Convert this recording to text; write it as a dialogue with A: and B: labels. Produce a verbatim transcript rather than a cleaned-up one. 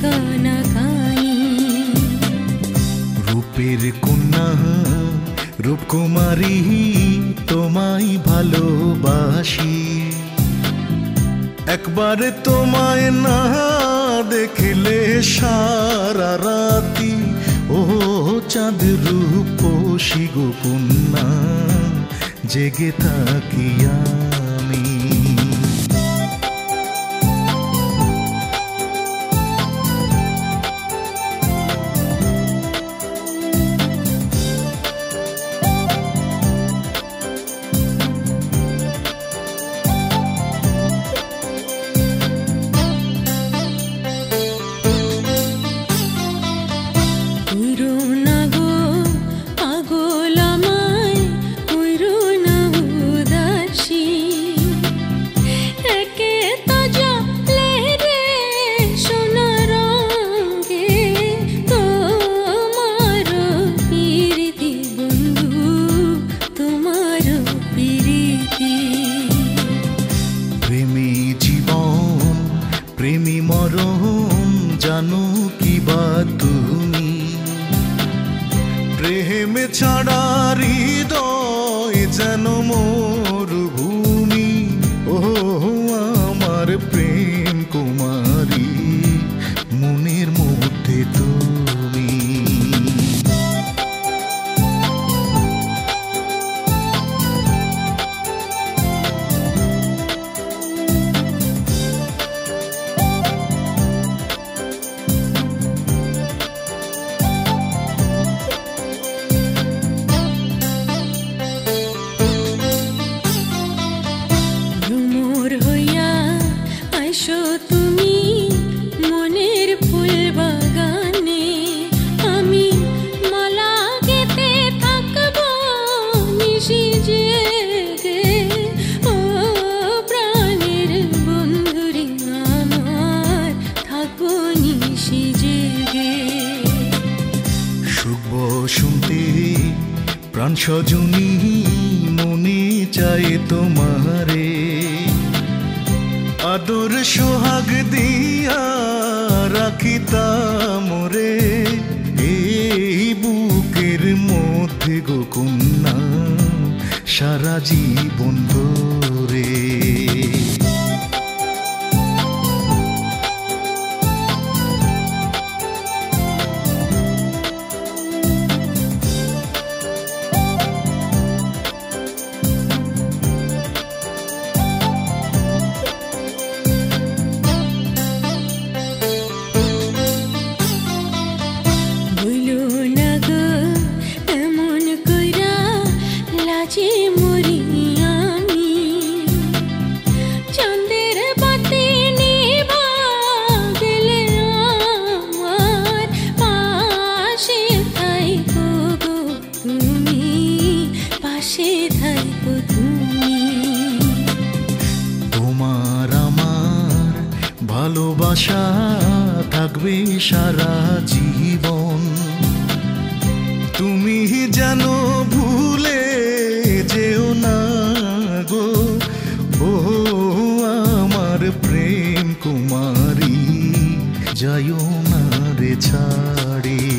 A: কানাকানি।
B: রূপের কন্যা রূপকুমারী তোমায় ভালোবাসি, একবার তোমায় না দেখলে সারা রাতি ও চাঁদ রূপসী গো কন্যা জেগে থাকি আমি। প্রেমী জীবন প্রেমী মরণ জানো কি বা তুমি, প্রেম ছাড়া হৃদয় যেন মরুভূমি। ও আমার প্রেম কুমারী মনের মধ্যে তুমি।
A: তুমি মনের ফুল বাগানে, আমি মালা গেতে থাকবো নিশি জেগে। ও প্রাণের বন্ধুরে আমার থাকবো নিশি জেগে।
B: শুভ শুনতে প্রাণ সজনী মনে চায় তোমারে, আদর সোহাগ দিয়া রাখিতাম রে এই বুকের মধ্যে গো কন্যা সারা জীবন ধরে। তোমার আমার ভালোবাসা থাকবে সারা জীবন, তুমি যেন ভুলে যেও না গো। ও আমার প্রেম কুমারী যাইও না রে ছাড়ি।